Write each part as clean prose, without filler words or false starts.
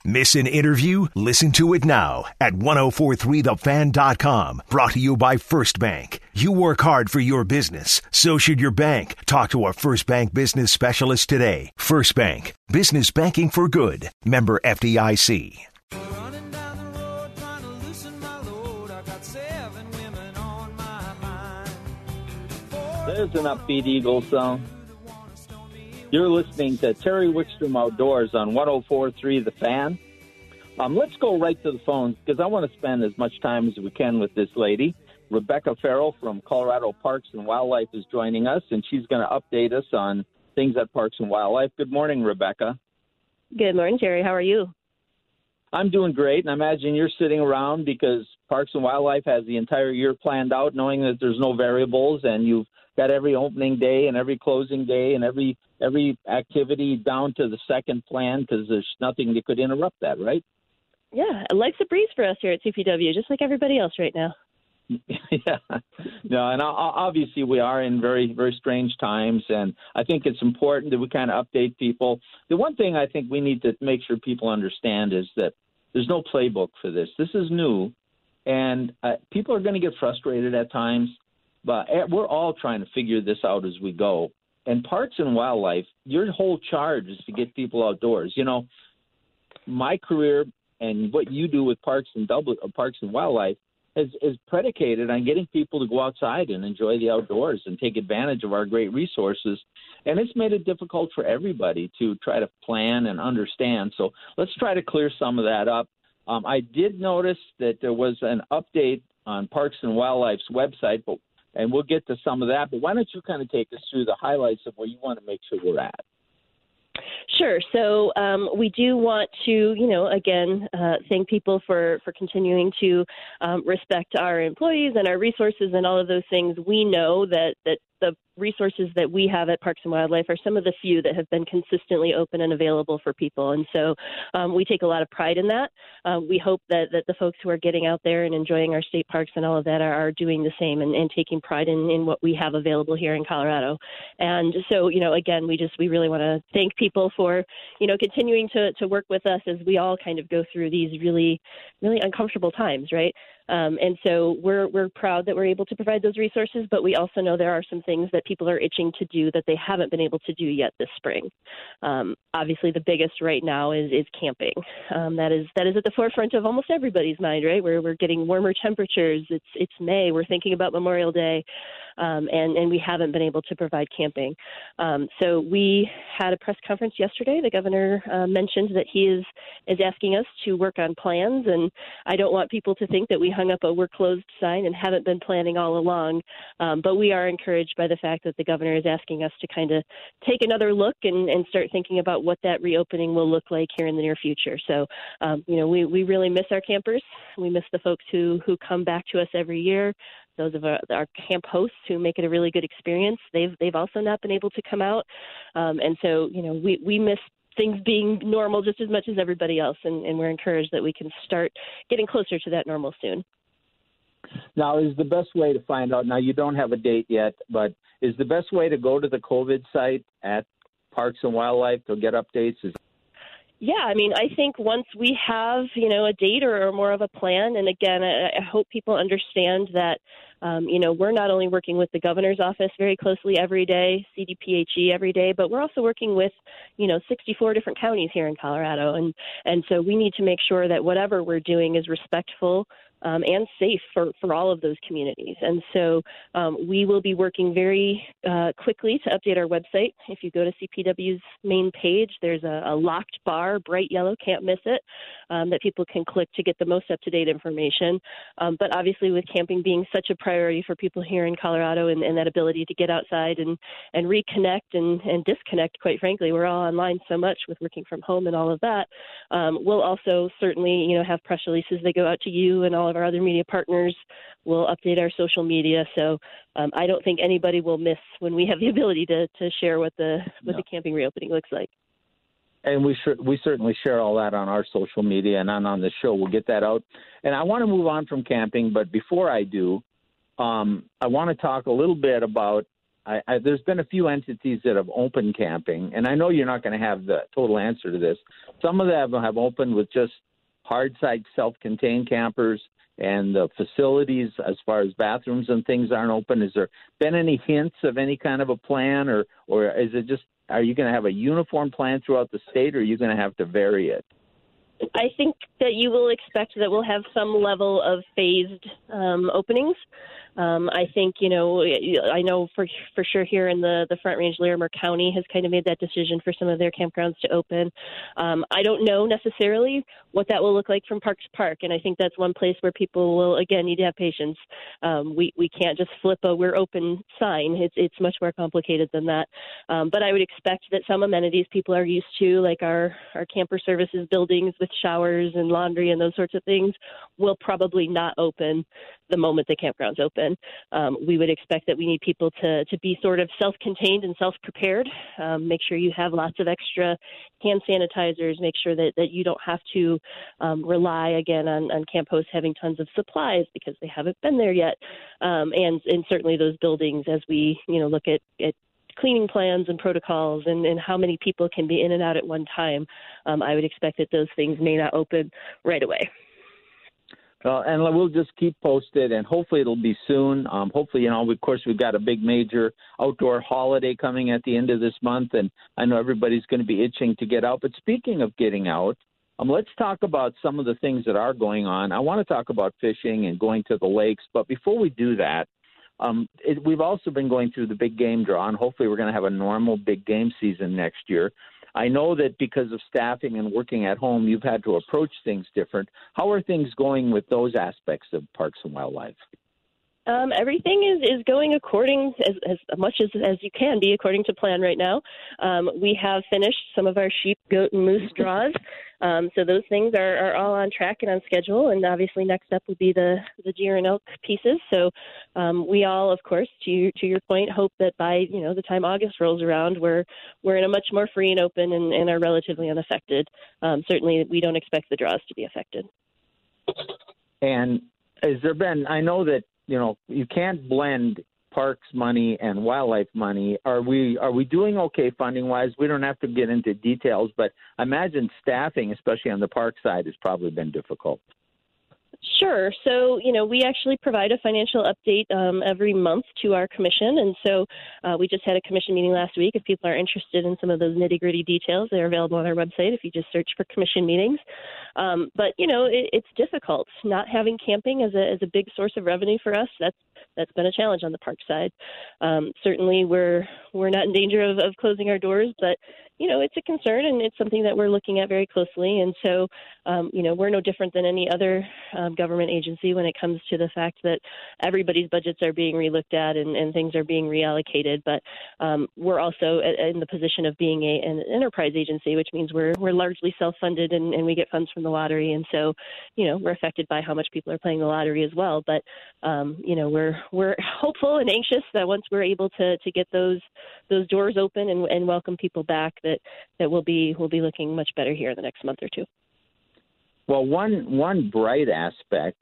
Miss an interview? Listen to it now at 1043thefan.com. Brought to you by First Bank. You work hard for your business. So should your bank. Talk to a First Bank business specialist today. First Bank. Business banking for good. Member FDIC. There's an upbeat Eagles song. You're listening to Terry Wickstrom Outdoors on 104.3 The Fan. Let's go right to the phones because I want to spend as much time as we can with this lady. Rebecca Farrell from Colorado Parks and Wildlife is joining us, and she's going to update us on things at Parks and Wildlife. Good morning, Rebecca. Good morning, Terry. How are you? I'm doing great, and I imagine you're sitting around because Parks and Wildlife has the entire year planned out, knowing that there's no variables, and you've got every opening day and every closing day and every activity down to the second plan because there's nothing that could interrupt that, right? Yeah, life's a breeze for us here at CPW, just like everybody else right now. Yeah. No, and obviously we are in very, very strange times, and I think it's important that we kind of update people. The one thing I think we need to make sure people understand is that there's no playbook for this. This is new, and people are going to get frustrated at times, but we're all trying to figure this out as we go. And Parks and Wildlife, your whole charge is to get people outdoors. You know, my career and what you do with Parks and Wildlife is predicated on getting people to go outside and enjoy the outdoors and take advantage of our great resources. And it's made it difficult for everybody to try to plan and understand. So let's try to clear some of that up. I did notice that there was an update on Parks and Wildlife's website, and we'll get to some of that. But why don't you kind of take us through the highlights of where you want to make sure we're at? Sure. So we do want to, again, thank people for continuing to respect our employees and our resources and all of those things. We know that the resources that we have at Parks and Wildlife are some of the few that have been consistently open and available for people. And so we take a lot of pride in that. We hope that the folks who are getting out there and enjoying our state parks and all of that are doing the same and taking pride in what we have available here in Colorado. And so, again, we really want to thank people for, continuing to work with us as we all kind of go through these really, really uncomfortable times, right? And so we're proud that we're able to provide those resources, but we also know there are some things that people are itching to do that they haven't been able to do yet this spring. Obviously, the biggest right now is camping. That is at the forefront of almost everybody's mind, right? We're getting warmer temperatures. It's May. We're thinking about Memorial Day, and we haven't been able to provide camping. So we had a press conference yesterday. The governor mentioned that he is asking us to work on plans, and I don't want people to think that we hung up a "we're closed" sign and haven't been planning all along. But we are encouraged by the fact that the governor is asking us to kind of take another look and start thinking about what that reopening will look like here in the near future. So, we really miss our campers. We miss the folks who come back to us every year. Those of our camp hosts who make it a really good experience. They've also not been able to come out. And so, we miss things being normal just as much as everybody else. And we're encouraged that we can start getting closer to that normal soon. Now, is the best way to find out, now you don't have a date yet, but is the best way to go to the COVID site at Parks and Wildlife to get updates? Yeah, I mean, I think once we have, a date or more of a plan, and again, I hope people understand that, we're not only working with the governor's office very closely every day, CDPHE every day, but we're also working with, 64 different counties here in Colorado. And so we need to make sure that whatever we're doing is respectful and safe for all of those communities. And so we will be working very quickly to update our website. If you go to CPW's main page, there's a locked bar, bright yellow, can't miss it, that people can click to get the most up-to-date information. But obviously with camping being such a priority for people here in Colorado and that ability to get outside and reconnect and disconnect, quite frankly, we're all online so much with working from home and all of that. We'll also certainly, have press releases that go out to you and all of our other media partners. We'll update our social media. So I don't think anybody will miss when we have the ability to share what the camping reopening looks like. And we certainly share all that on our social media and on the show. We'll get that out. And I want to move on from camping, but before I do, I want to talk a little bit about there's been a few entities that have opened camping, and I know you're not going to have the total answer to this. Some of them have opened with just hard side self-contained campers, and the facilities as far as bathrooms and things aren't open. Has there been any hints of any kind of a plan, or is it just, are you going to have a uniform plan throughout the state, or are you going to have to vary it? I think that you will expect that we'll have some level of phased openings. I think, I know for sure here in the Front Range, Larimer County has kind of made that decision for some of their campgrounds to open. I don't know necessarily what that will look like from park to park, and I think that's one place where people will, again, need to have patience. We can't just flip a "we're open" sign. It's much more complicated than that. But I would expect that some amenities people are used to, like our camper services buildings with showers and laundry and those sorts of things, will probably not open the moment the campgrounds open. We would expect that we need people to be sort of self-contained and self-prepared. Make sure you have lots of extra hand sanitizers. Make sure that you don't have to rely, again, on camp hosts having tons of supplies because they haven't been there yet. And certainly those buildings, as we look at cleaning plans and protocols and how many people can be in and out at one time, I would expect that those things may not open right away. And we'll just keep posted, and hopefully it'll be soon. Hopefully, of course, we've got a big major outdoor holiday coming at the end of this month, and I know everybody's going to be itching to get out. But speaking of getting out, let's talk about some of the things that are going on. I want to talk about fishing and going to the lakes, but before we do that, we've also been going through the big game draw, and hopefully we're going to have a normal big game season next year. I know that because of staffing and working at home, you've had to approach things different. How are things going with those aspects of Parks and Wildlife? Everything is going according as much as you can be according to plan right now. We have finished some of our sheep, goat, and moose draws. So those things are all on track and on schedule. And obviously next up would be the deer and elk pieces. So we all, of course, to your point, hope that by the time August rolls around, we're in a much more free and open and are relatively unaffected. Certainly we don't expect the draws to be affected. And has there been, I know that, you can't blend parks money and wildlife money. Are we doing okay funding wise? We don't have to get into details, but I imagine staffing, especially on the park side, has probably been difficult. Sure. So, we actually provide a financial update every month to our commission. And so we just had a commission meeting last week. If people are interested in some of those nitty-gritty details, they're available on our website if you just search for commission meetings. But, it's difficult. Not having camping as a big source of revenue for us, that's been a challenge on the park side. Certainly we're not in danger of closing our doors, but it's a concern, and it's something that we're looking at very closely. And so, we're no different than any other government agency when it comes to the fact that everybody's budgets are being relooked at and things are being reallocated. But we're also in the position of being an enterprise agency, which means we're largely self-funded and we get funds from the lottery. And so, we're affected by how much people are playing the lottery as well. But, we're hopeful and anxious that once we're able to get those doors open and welcome people back, that we'll be looking much better here in the next month or two. Well, one bright aspect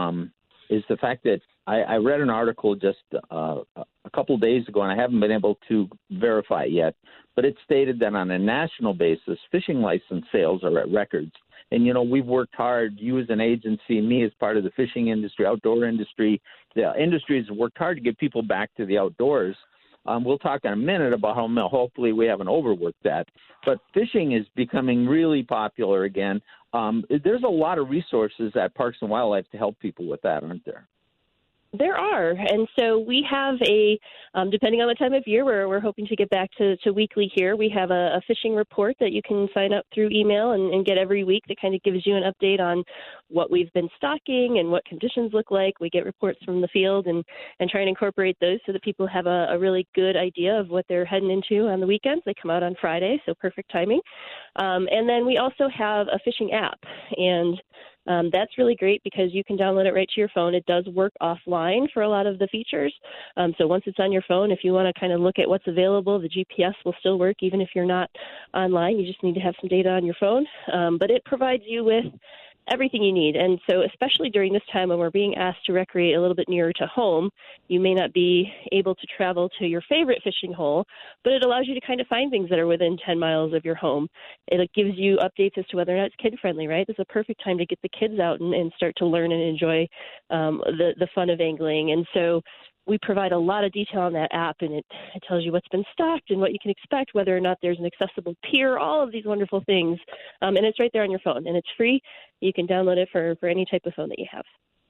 is the fact that I read an article just a couple days ago, and I haven't been able to verify it yet, but it stated that on a national basis, fishing license sales are at records. And, we've worked hard, you as an agency, me as part of the fishing industry, outdoor industry. The industry has worked hard to get people back to the outdoors. We'll talk in a minute about how hopefully we haven't overworked that. But fishing is becoming really popular again. There's a lot of resources at Parks and Wildlife to help people with that, aren't there? There are. And so we have depending on the time of year, we're hoping to get back to weekly here. We have a fishing report that you can sign up through email and get every week that kind of gives you an update on what we've been stocking and what conditions look like. We get reports from the field and try and incorporate those so that people have a really good idea of what they're heading into on the weekends. They come out on Friday, so perfect timing. And then we also have a fishing app, and that's really great because you can download it right to your phone. It does work offline for a lot of the features. So once it's on your phone, if you want to kind of look at what's available, the GPS will still work even if you're not online. You just need to have some data on your phone. But it provides you with everything you need. And so especially during this time when we're being asked to recreate a little bit nearer to home, you may not be able to travel to your favorite fishing hole, but it allows you to kind of find things that are within 10 miles of your home. It gives you updates as to whether or not it's kid-friendly, right? This is a perfect time to get the kids out and start to learn and enjoy the fun of angling. And so we provide a lot of detail on that app, and it tells you what's been stocked and what you can expect, whether or not there's an accessible pier, all of these wonderful things. And it's right there on your phone, and it's free. You can download it for any type of phone that you have.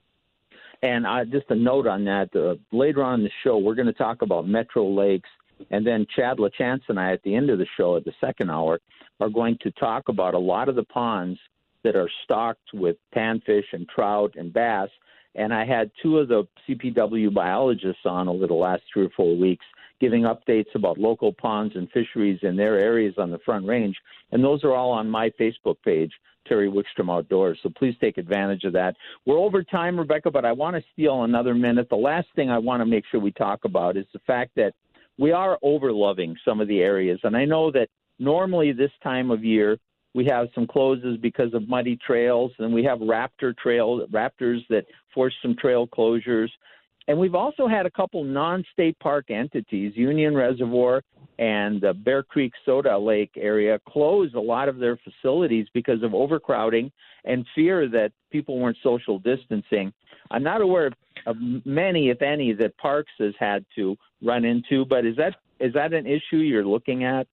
And just a note on that, later on in the show, we're going to talk about Metro Lakes, and then Chad LaChance and I, at the end of the show, at the second hour, are going to talk about a lot of the ponds that are stocked with panfish and trout and bass. And I had two of the CPW biologists on over the last 3 or 4 weeks giving updates about local ponds and fisheries in their areas on the Front Range. And those are all on my Facebook page, Terry Wickstrom Outdoors. So please take advantage of that. We're over time, Rebecca, but I want to steal another minute. The last thing I want to make sure we talk about is the fact that we are overloving some of the areas. And I know that normally this time of year, we have some closes because of muddy trails, and we have raptors that force some trail closures. And we've also had a couple non-state park entities, Union Reservoir and the Bear Creek Soda Lake area, close a lot of their facilities because of overcrowding and fear that people weren't social distancing. I'm not aware of many, if any, that Parks has had to run into, but is that an issue you're looking at?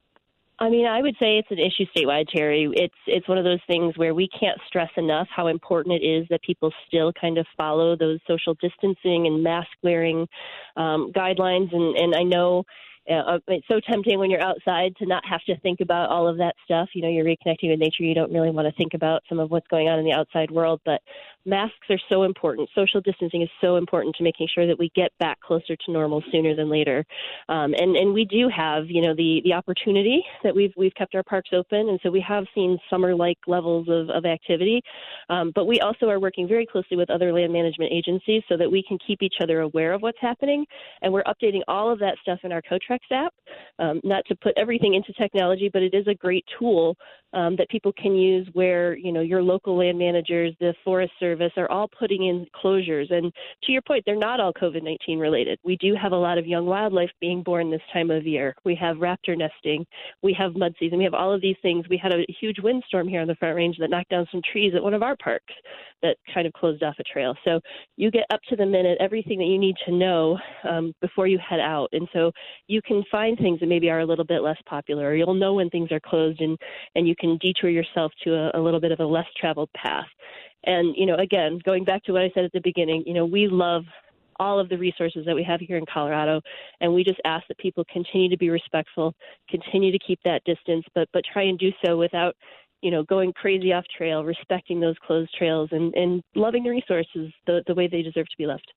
I mean, I would say it's an issue statewide, Terry. It's one of those things where we can't stress enough how important it is that people still kind of follow those social distancing and mask wearing guidelines. And I know it's so tempting when you're outside to not have to think about all of that stuff. You know, you're reconnecting with nature. You don't really want to think about some of what's going on in the outside world. But masks are so important. Social distancing is so important to making sure that we get back closer to normal sooner than later. And we do have, you know, the opportunity that we've kept our parks open. And so we have seen summer-like levels of activity. But we also are working very closely with other land management agencies so that we can keep each other aware of what's happening. And we're updating all of that stuff in our CoTrex app. Not to put everything into technology, but it is a great tool that people can use where, you know, your local land managers, the Forest Service are all putting in closures. And to your point, they're not all COVID-19 related. We do have a lot of young wildlife being born this time of year. We have raptor nesting. We have mud season. We have all of these things. We had a huge windstorm here on the Front Range that knocked down some trees at one of our parks that kind of closed off a trail. So you get up to the minute everything that you need to know before you head out. And so you can find things that maybe are a little bit less popular, or you'll know when things are closed, and you can detour yourself to a little bit of a less traveled path. And, you know, again, going back to what I said at the beginning, you know, we love all of the resources that we have here in Colorado, and we just ask that people continue to be respectful, continue to keep that distance, but try and do so without, you know, going crazy off trail, respecting those closed trails, and loving the resources the way they deserve to be left.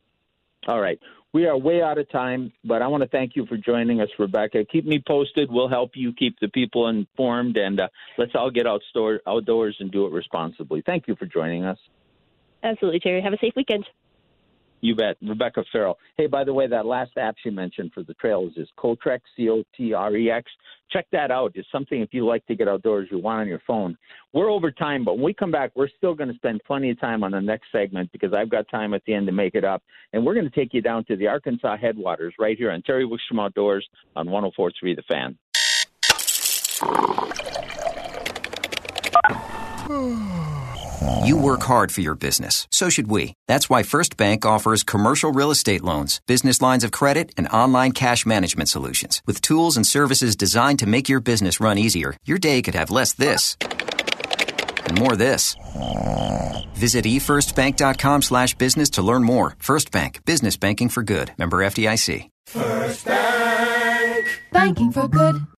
All right. We are way out of time, but I want to thank you for joining us, Rebecca. Keep me posted. We'll help you keep the people informed, and let's all get outdoors and do it responsibly. Thank you for joining us. Absolutely, Terry. Have a safe weekend. You bet. Rebecca Farrell. Hey, by the way, that last app she mentioned for the trails is CoTrex, COTREX. Check that out. It's something, if you like to get outdoors, you want on your phone. We're over time, but when we come back, we're still going to spend plenty of time on the next segment because I've got time at the end to make it up. And we're going to take you down to the Arkansas headwaters right here on Terry Wickstrom Outdoors on 104.3 The Fan. You work hard for your business. So should we. That's why First Bank offers commercial real estate loans, business lines of credit, and online cash management solutions. With tools and services designed to make your business run easier, your day could have less this and more this. Visit efirstbank.com/business to learn more. First Bank. Business banking for good. Member FDIC. First Bank. Banking for good.